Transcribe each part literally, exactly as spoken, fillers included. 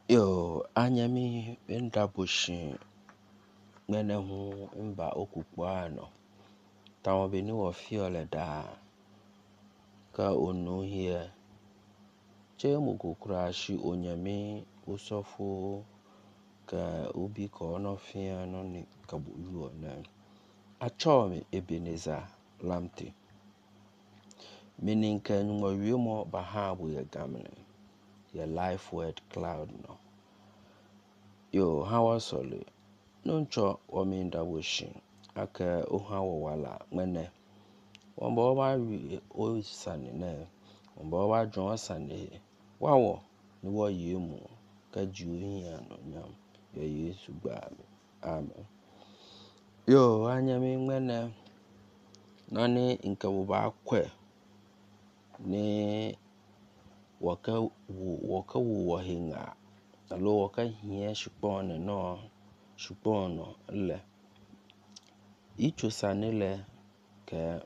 Yo, anyami benda bushin mene hu mba okukwana. Tawo beni wo fiole da ka onu hie. Che mukukura shi onyami usofo ka ubi ka ono fia no ni kabu yuo na. Achomi Ebeneza lamti. Meaning ka nyuma wiemo bahabu ya gamne. Ya life word cloud no. Yo, hawa soli. Nuncho waminda wushin. Aka uhawa wala mwene. Wamba wawa wi o sani ne. Wamba wawa jon sani. Wawo ni wa yemu. Kajuhi ya no nyam. Ya Yesu gbami. Amen. Yo, anyami mwene. Nani inka waba kwe. Ni waka wu waka wu wahinga. Alo waka hiye shupone no. Shupono le. Icho sanile ke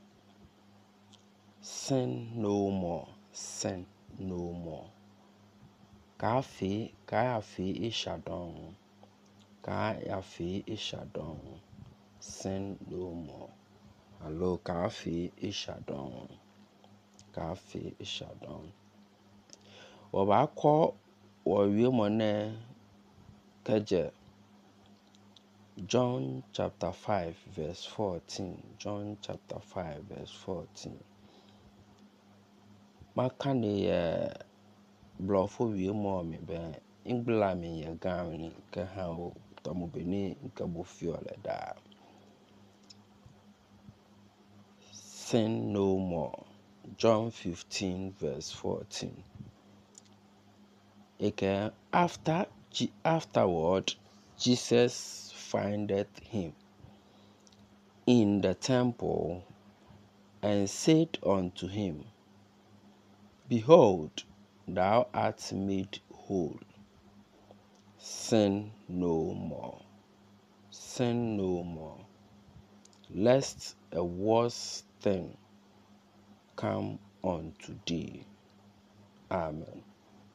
sin no more. Sin no more. Kafi, kafi ishadon. Kafi ishadon. Sin no more. Alo kafi ishadon. Kafi ishadon. Waba ko wawie mone keje. John chapter five verse fourteen. John chapter five verse fourteen. Makani ye blofo wie mo mi be ingbla mi ye gami ke ha o tomo beni nke bo fiole da. Sin no more. John fifteen verse fourteen. Okay, after afterward Jesus findeth him in the temple and said unto him, Behold, thou art made whole. Sin no more. Sin no more. Lest a worse thing come unto thee. Amen.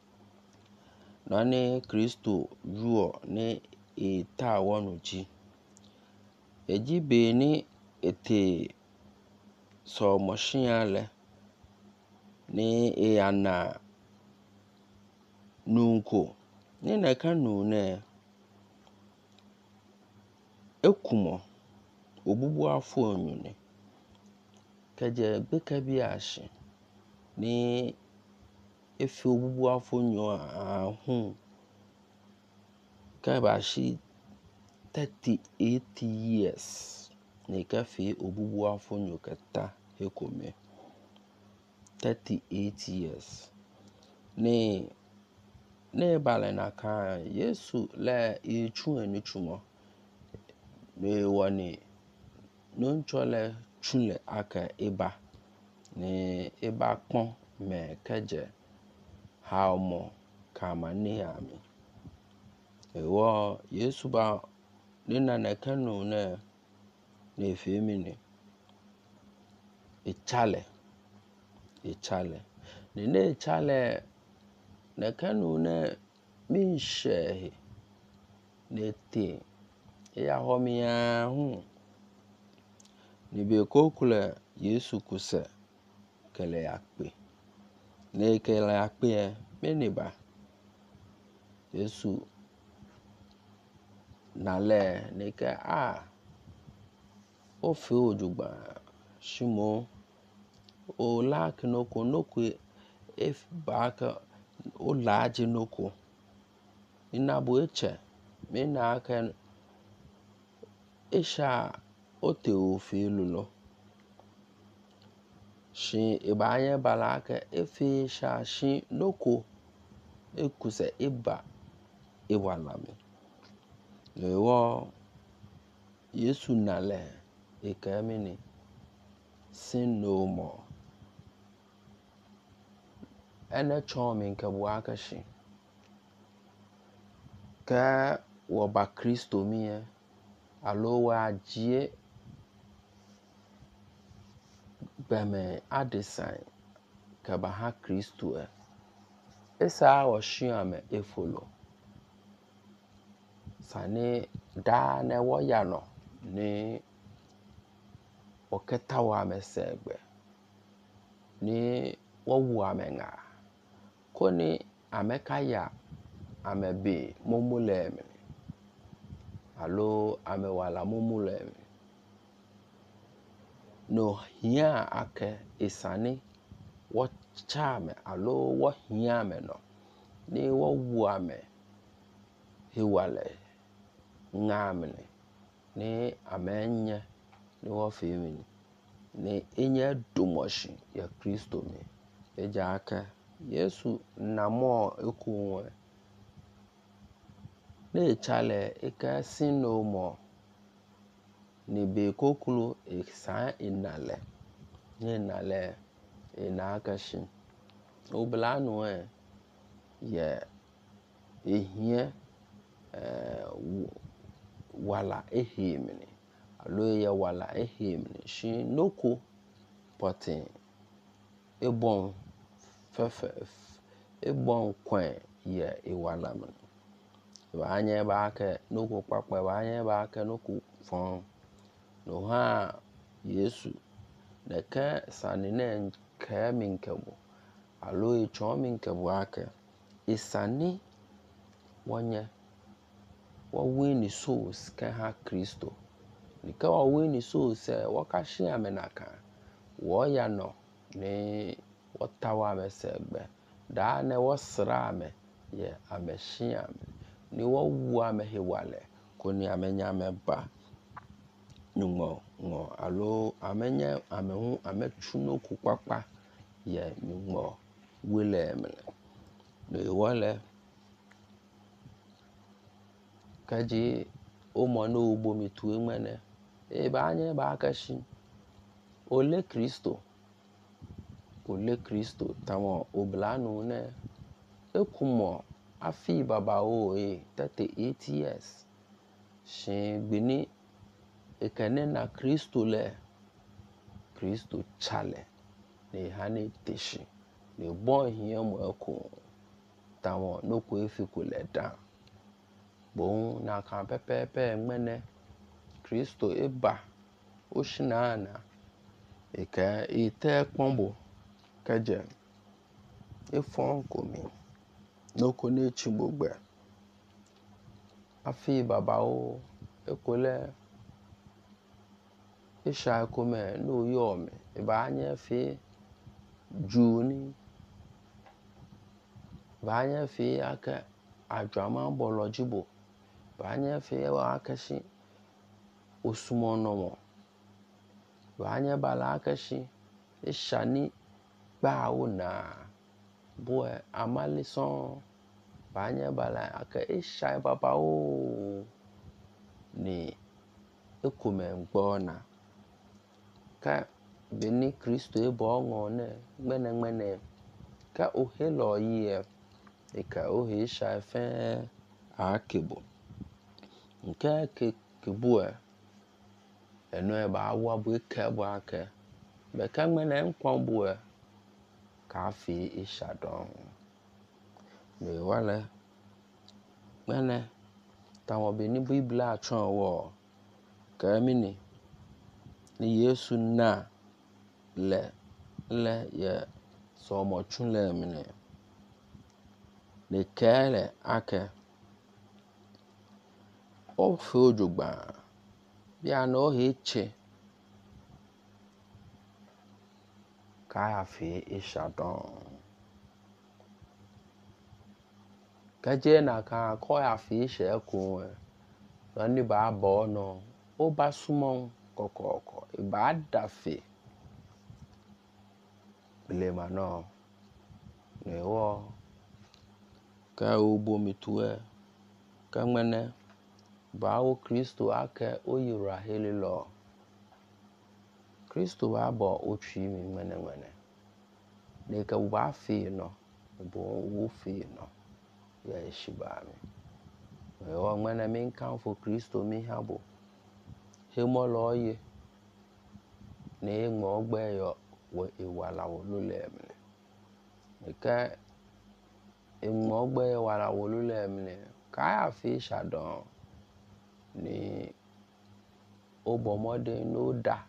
Nani Kristo ruo ne eta wanuji. Eji be ni ete so moshiale ni e ana nunko. Ni na ka nune ekumo obubu afọ onyune. Keje beka bi ashi ni efi obubu afọ nyo ahun. Ka ba shi thirty-eight years. Ni ka fi obubu afọ nyo keta ekome. thirty-eight years. Ni ne bale na ka Yesu le echu eni chumo. Ni wani nunchole chule aka eba. Ni eba pon me keje haumo kama ni ami. Ewa Yesu ba nina nekenu ne ne femini. Echale. Echale. Nine echale nekenu ne minshehe. Nete. Eya homi ya hun. Nibe kokule Yesu kuse kele yakpe. Ne kele yakpe e meniba. Yesu nale neke a ofe ojugba shimo o laki noko noko if baka o laji noko inabu eche mina aka isha ote ofe lulo shi ibanye balaka efe isha shi noko ekuse iba iwalami. Ewa Yesu nale ekemini sin no more. Ene chomi nke buaka shi. Ka waba Kristo miye alo wa jie beme adesign ka ba ha Kristo e. Esa wa shiame efolo. sane da na wo ya no ni oketa wa mesegbe ni wo wu amenga koni ameka ya amebe momule mi alo amewala momule mi no hia ake isane wo chame alo wo hia me no ni wo wu ame hiwale ngamne ni amenye ni wo femi ni enye dumoshi ya Kristo mi eja aka Yesu namo ekunwe ne chale eka sino mo ni be kokulu eksan inale ni inale ina akashin oblanu e ye ehie eh wala ehimni alo ye wala ehimni shi noko potin ebon fefe ebon kwen ye iwala man ba anye ba ke noko papa ba anye ba ke noko fon no ha Yesu ne ka sanine ka minkebo alo e chon minkebo ake isani wonye wo win souls ka ha Kristo ni ka wo win souls e wo ka hye amenaka wo ya no ni wo tawa mesegbe da na wo sra me ye amehye ame ni wo wu ame hiwale koni amenya meba numo ngo alo amenya amehu amechuno kupapa ye numo wile emle no wole kaji omo no ugbo mitu emene e ba anye ba akashi ole Kristo ole Kristo tamo oblanu ne ekumo afi baba o e thirty-eight years shin gbini ekene na Kristo le Kristo chale ne hane teshi ne bon hia mo eko tamo no ko efiku le dan bon na kan pepepe mene Kristo eba oshinana eka ite pombo kaje efon komi no ko ne chimbogbe afi baba o ekole isha kome no yome e ba anye fi juni ba anye fi aka adwama bolojibo ba anye fi wa akashi osumono mo ba anye bala akashi ishani ba ona boy amalison ba anye bala aka isha baba o ni ekume ngbona ka beni Kristo ebo ngone gbene gbene ka ohelo ye e ka ohe sha fe akebo nke ke kebu e eno e ba wa bu ke bu ake be ka gbene nkwan bu e ka fi isha don me wale gbene tawo beni biblia atron wo ka mini ni Yesu na le le ye so mo chunle mine le kele ake o fe ojugba bia no heche ka ya fi ishadon kaje na ka ko ya fi ishe ku e ni ba bo no o ba sumo kokoko e ba dafe blema no ne wo ka obo mitue ka mene ba o Kristo ake o yura helilo Kristo ba bo o twi mi mene mene ne ka ba fi no bo wo fi no ya shiba mi wo mene min kan fo Kristo mi habo hemo lo ye ne mo gbe yo wo iwala wo lule mi ne ka e mo gbe wala wo lule mi ka ya fi shadon ni obomode no da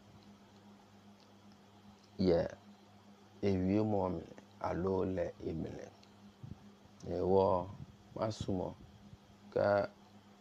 ye ewie mo alo le emile ne wo masumo ka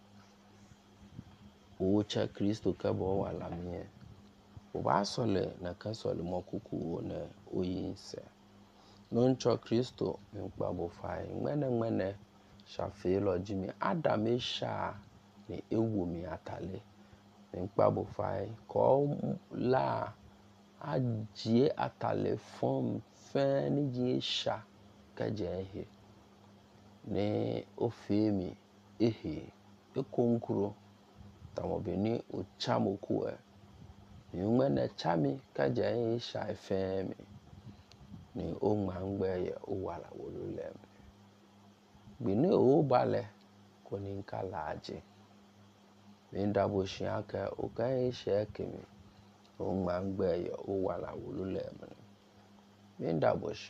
ucha Kristo ka bo wala mie o ba sole na ka sole mo kuku na oyinse no ncho Kristo nkpa bo fai ngmene ngmene shafe lo jimi adam esha ni ewu mi atale nkpa bo fai ko la ajie atale fom fe ni ji sha ka je he ne ofemi ehe ekonkuro tamobeni o chamoku e ngmene chami ka je sha femi ni o mangbe ye o wala wolule bini o bale ko ni nkalaje minda bo shiaka o ka she kemi o mangbe ye o wala wolule minda bo shi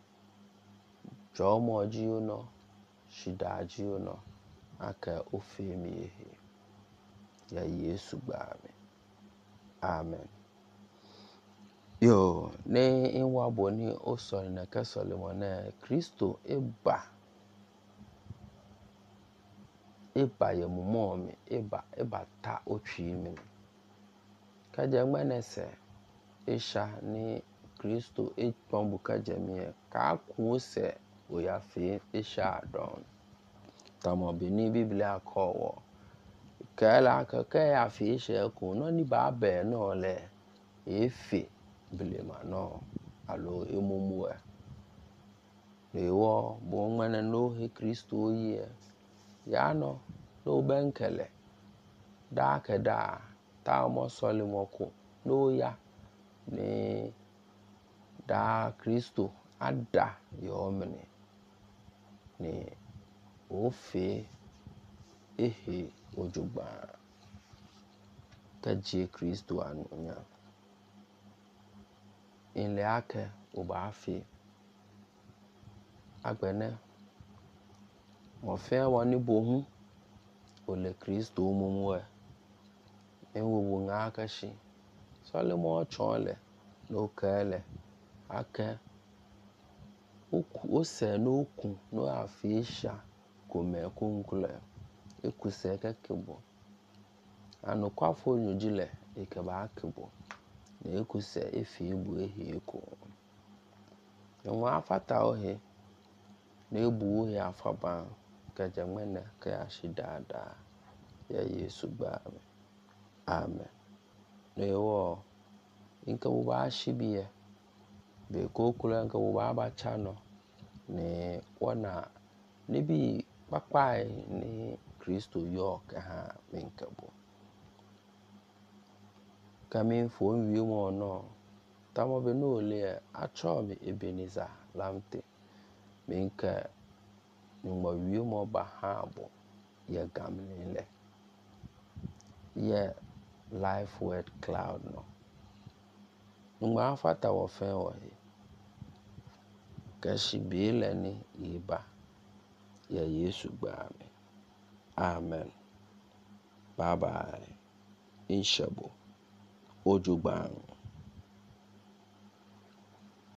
jomo ji uno shida ji uno aka ofemi ehe ya Yesu gba mi amen. Yo ne inwa boni o sole na ka sole mo na Kristo eba eba ye mumo mi eba eba ta otwi mi ka je ngmanese isha ni Kristo e tombu ka je mi ka ku se o ya fe isha don tamo bini biblia ko wo ka la ka ka ya fe isha ku no ni ba be no le efe bilema no alo emumu e wo bo ngmane no he Kristo ye ya no no benkele da ke da ta mo sole mo ko no ya ni da Kristo ada yo mene ni ofe ehe ojugba ka je Kristo anunya in le ake o ba fi agbene mo fe woni bohu o le Kristo mumu e enwo nga aka shi sole mo chole no kele ake oku ose no ku no afisha ko me kunkule ekuse ka kebo anu kwafo nyujile ike ba kebo na ekuse efi ebu ehi eko nwa afata ohe na ebu ohe afaba ka jamene ka ya shidada ya Yesu gba amen ne wo inka wo ba shibiye be ko kula nka wo ba ba chano ne wona ne bi papai ni Kristo yo ka ha minkabo kami fo wi mo no tamo be no le acho mi Ebenezer lamte minka mo wi mo ba ha bo ye gamle ye life word cloud no ngba fata wo fe wo he ka shi bele ni iba ya Yesu gba mi amen bye bye inshabo ojugba.